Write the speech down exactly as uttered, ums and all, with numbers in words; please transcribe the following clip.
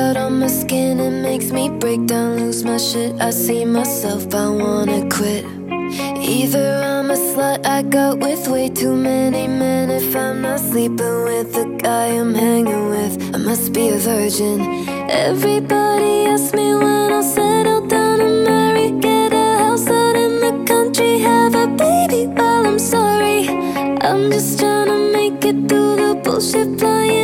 out on my skin, it makes me break down, lose my shit. I see myself, I wanna quit. Either I'm a slut I got with way too many men. If I'm not sleeping with the guy I'm hanging with, I must be a virgin. Everybody asks me when I'll settle down and marry, get a house out in the country, have a baby. Well, I'm sorry, I'm just trying to make it through the bullshit, flying